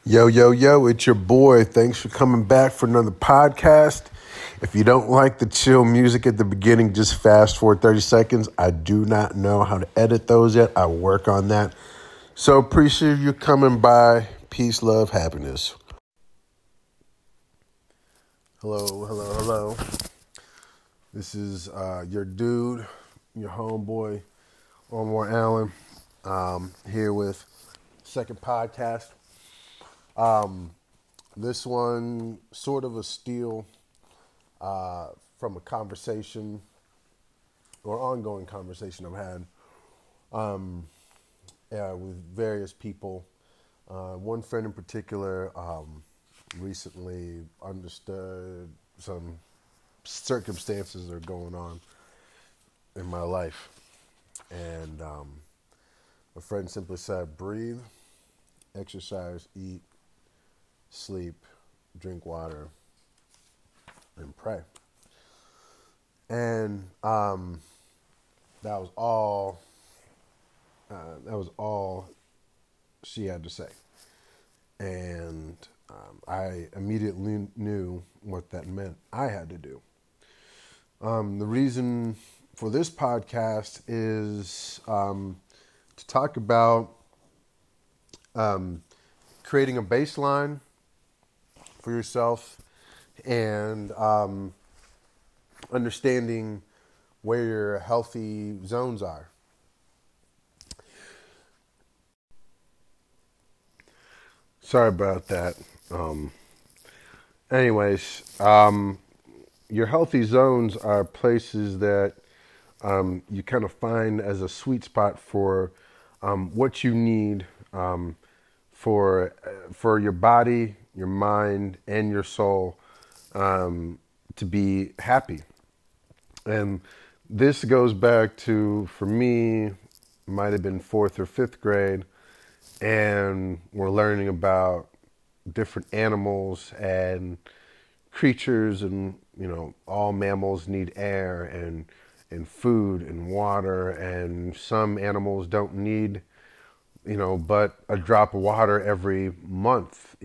Yo, yo, yo, it's your boy. Thanks for coming back for another podcast. If you don't like the chill music at the beginning, just fast forward 30 seconds. I do not know how to edit those yet. I work on that. So appreciate you coming by. Peace, love, happiness. Hello, hello, hello. This is your dude, your homeboy, Omar Allen, here with second podcast. This one sort of a steal from a conversation or ongoing conversation I've had with various people. One friend in particular recently understood some circumstances that are going on in my life. And a friend simply said, breathe, exercise, eat, sleep, drink water, and pray. And that was all. That was all she had to say, and I immediately knew what that meant. I had to do. The reason for this podcast is to talk about creating a baseline for yourself and understanding where your healthy zones are. Sorry about that. Anyways, your healthy zones are places that you kind of find as a sweet spot for what you need for your body, your mind, and your soul to be happy. And this goes back to, for me, might have been 4th or 5th grade, and we're learning about different animals and creatures, and all mammals need air and food and water, and some animals don't need but a drop of water every month,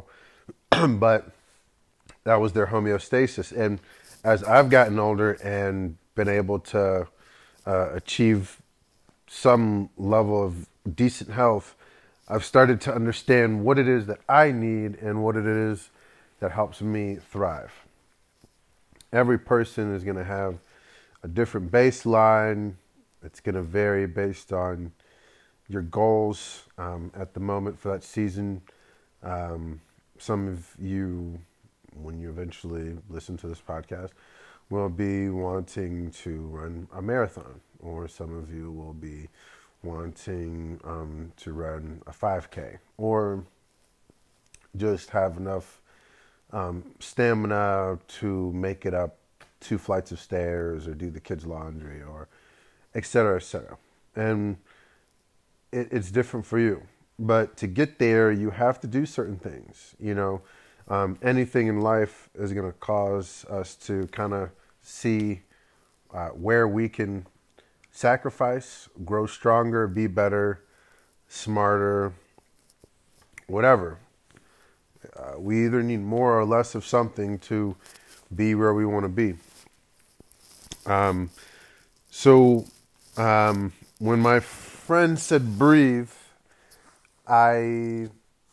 but that was their homeostasis. And as I've gotten older and been able to achieve some level of decent health, I've started to understand what it is that I need and what it is that helps me thrive. Every person is going to have a different baseline. It's going to vary based on your goals at the moment for that season. Some of you, when you eventually listen to this podcast, will be wanting to run a marathon, or some of you will be wanting to run a 5K, or just have enough stamina to make it up 2 flights of stairs, or do the kids' laundry, or et cetera, et cetera. And it's different for you. But to get there, you have to do certain things. Anything in life is going to cause us to kind of see where we can sacrifice, grow stronger, be better, smarter, whatever. We either need more or less of something to be where we want to be. So when my friend said breathe, I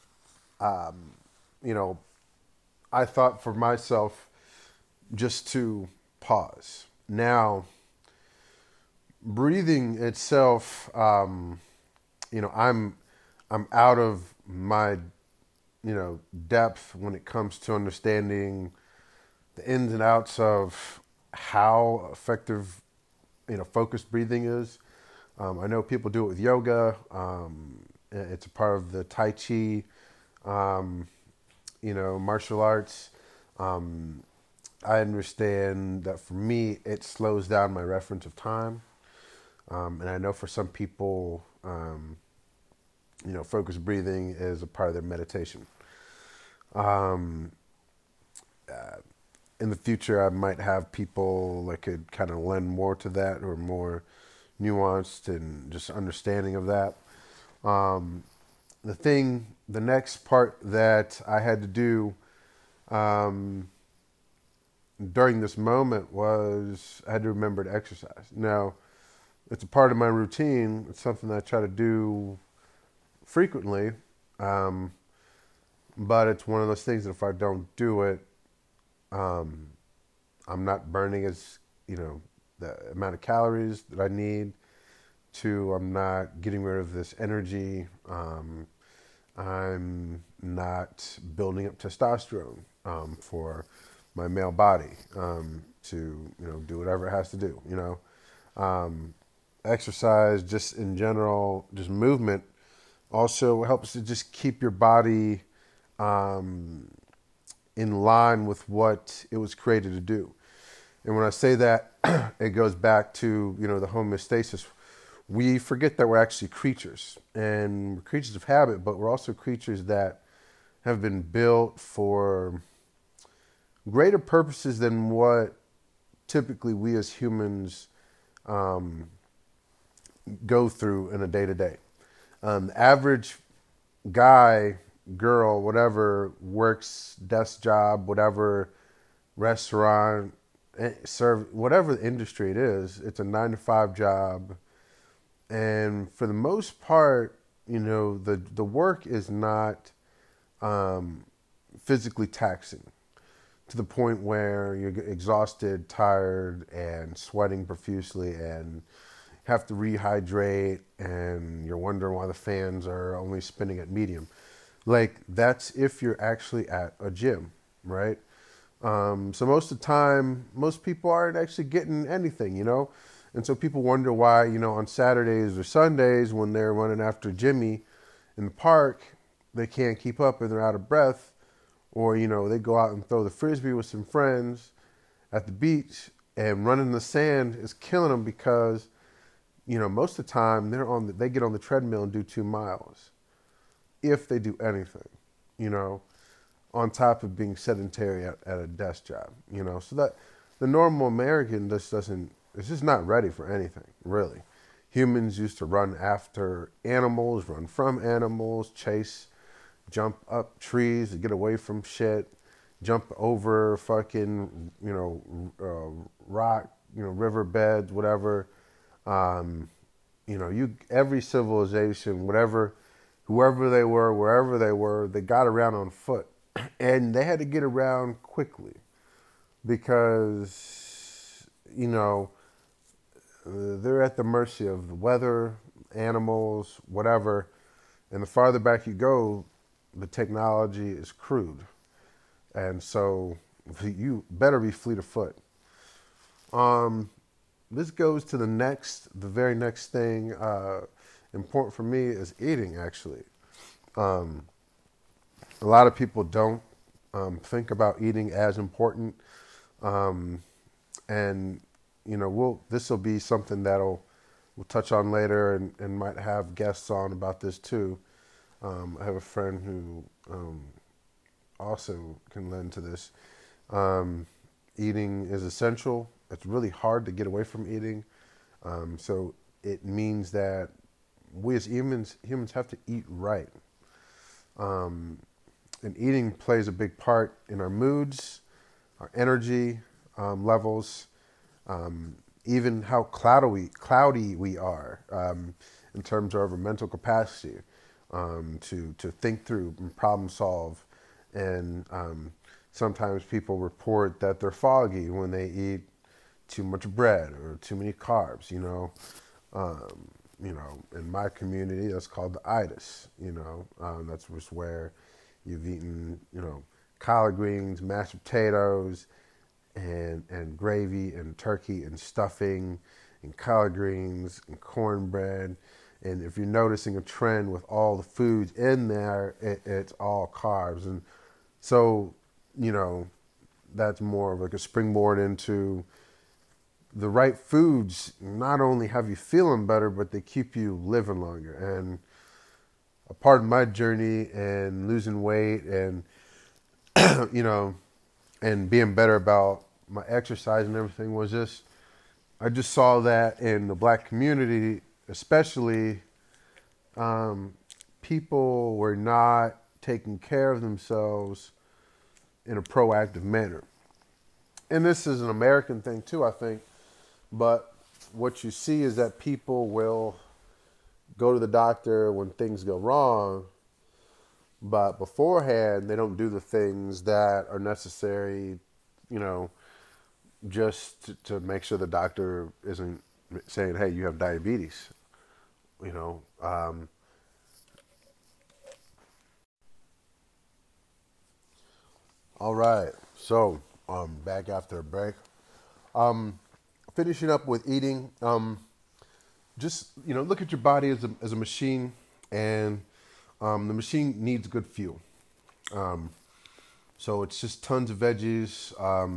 thought for myself just to pause. Now, breathing itself, I'm out of my depth when it comes to understanding the ins and outs of how effective focused breathing is. I know people do it with yoga. It's a part of the Tai Chi, martial arts. I understand that for me, it slows down my reference of time. And I know for some people, focused breathing is a part of their meditation. In the future, I might have people that could kind of lend more to that, or more nuanced and just understanding of that. the next part that I had to do um, during this moment was I had to remember to exercise. Now, it's a part of my routine. It's something that I try to do frequently, um, but it's one of those things that if I don't do it, um, I'm not burning the amount of calories that I need to. I'm not getting rid of this energy. I'm not building up testosterone for my male body to do whatever it has to do. Exercise, just in general, just movement, also helps to just keep your body um, in line with what it was created to do. And when I say that, it goes back to the homeostasis. We forget that we're actually creatures, and we're creatures of habit, but we're also creatures that have been built for greater purposes than what typically we as humans go through in a day-to-day. The average guy, girl, whatever, works desk job, whatever restaurant, serve, whatever the industry it is, it's a 9-to-5 job. And for the most part, the work is not physically taxing to the point where you're exhausted, tired, and sweating profusely and have to rehydrate, and you're wondering why the fans are only spinning at medium. Like, that's if you're actually at a gym, right? So most of the time, most people aren't actually getting anything, And so people wonder why, on Saturdays or Sundays when they're running after Jimmy in the park, they can't keep up and they're out of breath. Or, they go out and throw the Frisbee with some friends at the beach, and running in the sand is killing them because, most of the time they get on the treadmill and do 2 miles. If they do anything, on top of being sedentary at a desk job, So that the normal American just doesn't, it's just not ready for anything, really. Humans used to run after animals, run from animals, chase, jump up trees to get away from shit, jump over fucking, rock, riverbeds, whatever. Every civilization, whoever they were, wherever they were, they got around on foot. And they had to get around quickly because, they're at the mercy of the weather, animals, whatever. And the farther back you go, the technology is crude. And so you better be fleet of foot. This goes to the very next thing important for me is eating, actually. A lot of people don't think about eating as important. And this will be something we'll touch on later, and might have guests on about this too. I have a friend who also can lend to this. Eating is essential. It's really hard to get away from eating. So it means that we as humans have to eat right. And eating plays a big part in our moods, our energy levels, even how cloudy we are in terms of our mental capacity to think through and problem solve. And sometimes people report that they're foggy when they eat too much bread or too many carbs. In my community, that's called the itis. That's just where you've eaten, collard greens, mashed potatoes, and gravy and turkey and stuffing and collard greens and cornbread. And if you're noticing a trend with all the foods in there, it's all carbs. And so, that's more of like a springboard into the right foods. Not only have you feeling better, but they keep you living longer. And a part of my journey and losing weight and, and being better about my exercise and everything was I just saw that in the black community, especially, people were not taking care of themselves in a proactive manner. And this is an American thing too, I think. But what you see is that people will go to the doctor when things go wrong, but beforehand they don't do the things that are necessary, you know, just to make sure the doctor isn't saying, "Hey, you have diabetes." You know. All right. So back after a break. Um, Finishing up with eating. Just look at your body as a machine, and the machine needs good fuel. Um, so it's just tons of veggies.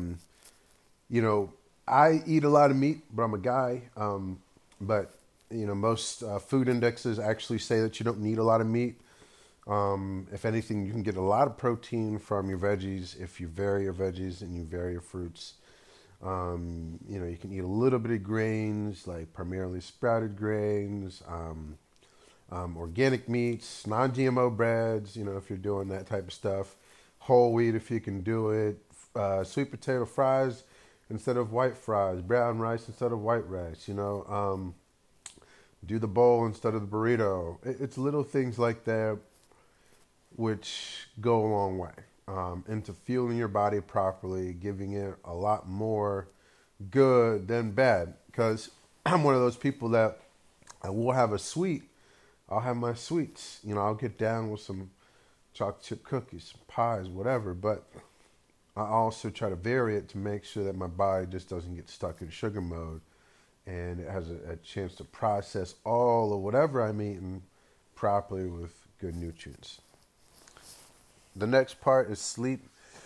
I eat a lot of meat, but I'm a guy. But most food indexes actually say that you don't need a lot of meat. If anything, you can get a lot of protein from your veggies if you vary your veggies and you vary your fruits. You can eat a little bit of grains, like primarily sprouted grains, organic meats, non-GMO breads, if you're doing that type of stuff. Whole wheat if you can do it. Sweet potato fries instead of white fries. Brown rice instead of white rice, Do the bowl instead of the burrito. It's little things like that which go a long way into fueling your body properly, giving it a lot more good than bad. Because I'm one of those people that I will have a sweet. I'll have my sweets. I'll get down with some chocolate chip cookies, pies, whatever. But I also try to vary it to make sure that my body just doesn't get stuck in sugar mode and it has a chance to process all of whatever I'm eating properly with good nutrients. The next part is sleep.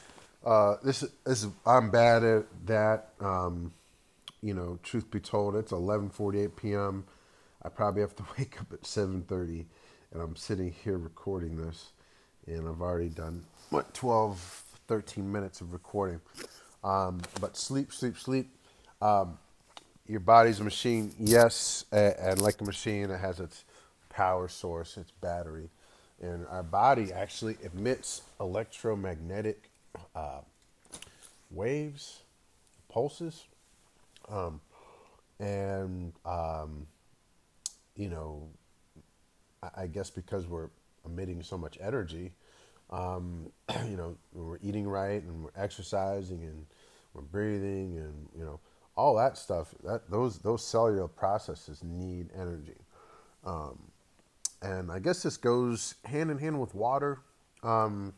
I'm bad at that. Truth be told, it's 11:48 p.m. I probably have to wake up at 7:30, and I'm sitting here recording this, and I've already done 12, 13 minutes of recording. But sleep. Your body's a machine, yes, and like a machine, it has its power source, its battery. And our body actually emits electromagnetic waves, pulses, um, and I guess because we're emitting so much energy, when we're eating right and we're exercising and we're breathing and all that stuff, those cellular processes need energy. Um, and I guess this goes hand in hand with water. Um,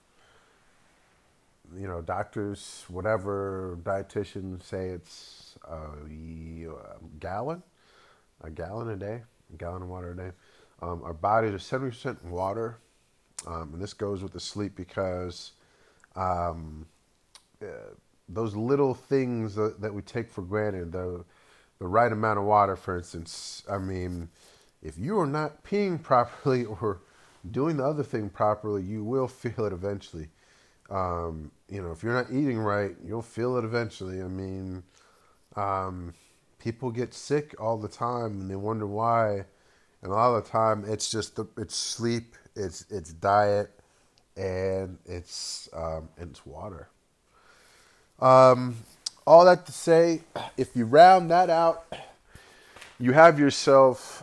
Doctors, whatever, dietitians say it's gallon, a gallon a day, a gallon of water a day. Our bodies are 70% water, and this goes with the sleep because um, uh, those little things that we take for granted, the right amount of water, for instance. I mean, if you are not peeing properly or doing the other thing properly, you will feel it eventually. If you're not eating right, you'll feel it eventually. I mean, people get sick all the time and they wonder why. And a lot of the time, it's just it's sleep, it's diet, and it's water. Um, all that to say, if you round that out, you have yourself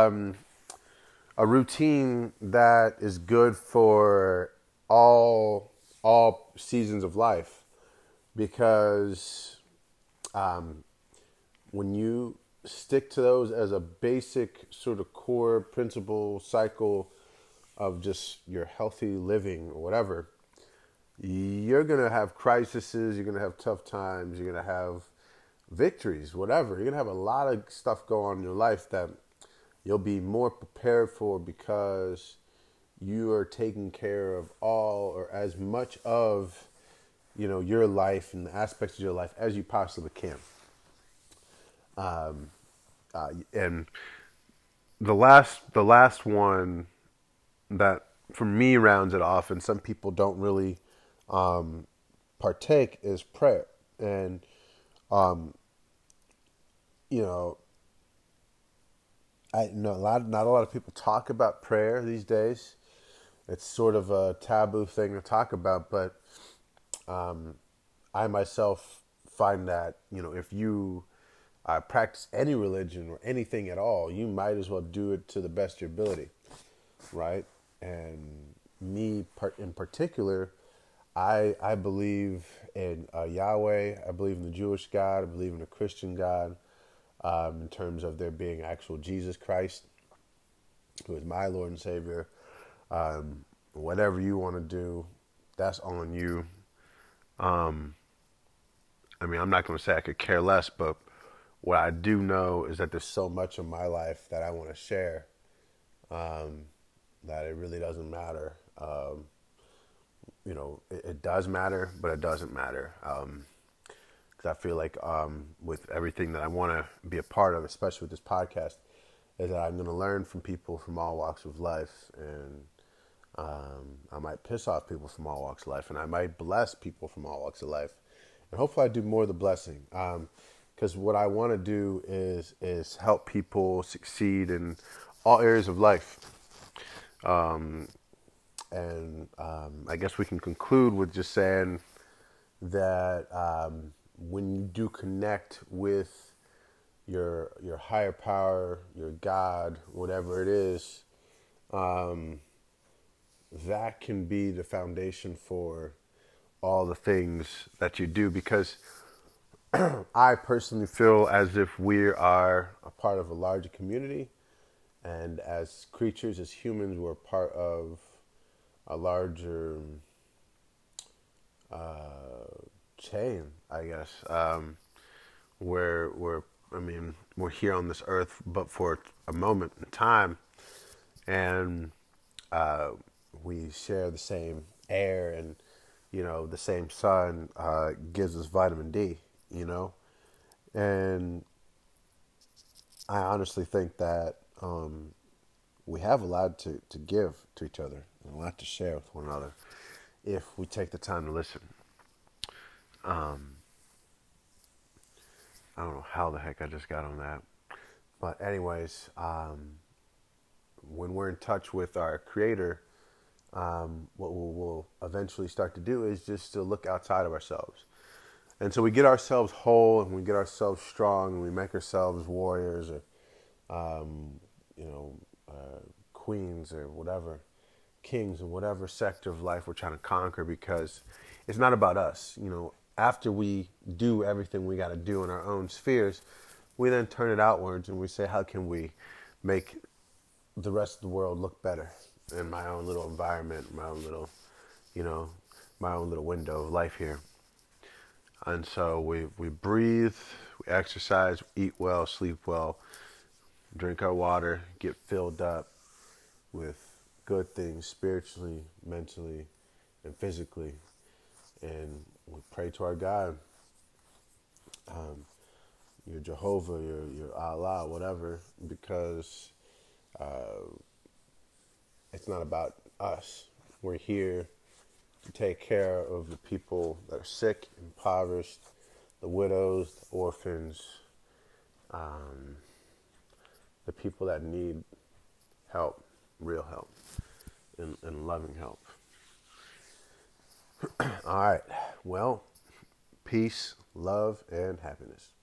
a routine that is good for all seasons of life, because when you stick to those as a basic sort of core principle cycle of just your healthy living or whatever, you're going to have crises, you're going to have tough times, you're going to have victories, whatever. You're going to have a lot of stuff go on in your life that you'll be more prepared for because you are taking care of all or as much of, your life and the aspects of your life as you possibly can. And the last one that for me rounds it off, and some people don't really partake, is prayer. And um, you know, I know not a lot of people talk about prayer these days. it's sort of a taboo thing to talk about, but I myself find that, if you practice any religion or anything at all, you might as well do it to the best of your ability, right? And me in particular, I believe in Yahweh. I believe in the Jewish God. I believe in the Christian God, in terms of there being actual Jesus Christ, who is my Lord and Savior. Whatever you want to do, that's on you. I mean, I'm not going to say I could care less, but what I do know is that there's so much of my life that I want to share, that it really doesn't matter. It does matter, but it doesn't matter. Because I feel like, with everything that I want to be a part of, especially with this podcast, is that I'm going to learn from people from all walks of life. And I might piss off people from all walks of life, and I might bless people from all walks of life. And hopefully I do more of the blessing. Because what I want to do is help people succeed in all areas of life. I guess we can conclude with just saying that, when you do connect with your higher power, your God, whatever it is, that can be the foundation for all the things that you do. Because I personally feel as if we are a part of a larger community, and as creatures, as humans, we're part of a larger chain, I guess. We're here on this earth, but for a moment in time, and we share the same air, and the same sun gives us vitamin D. And I honestly think that we have a lot to give to each other, and a lot to share with one another if we take the time to listen. I don't know how the heck I just got on that. But anyways, when we're in touch with our Creator, what we'll eventually start to do is just to look outside of ourselves. And so we get ourselves whole, and we get ourselves strong, and we make ourselves warriors, or queens, or whatever, kings, in whatever sector of life we're trying to conquer, because it's not about us. After we do everything we got to do in our own spheres, we then turn it outwards, and we say, how can we make the rest of the world look better in my own little environment, my own little window of life here. And so we breathe, we exercise, we eat well, sleep well, drink our water, get filled up with good things spiritually, mentally, and physically. And we pray to our God, your Jehovah, your Allah, whatever, because it's not about us. We're here to take care of the people that are sick, impoverished, the widows, the orphans, the people that need help, real help, and loving help. All right. Well, peace, love, and happiness.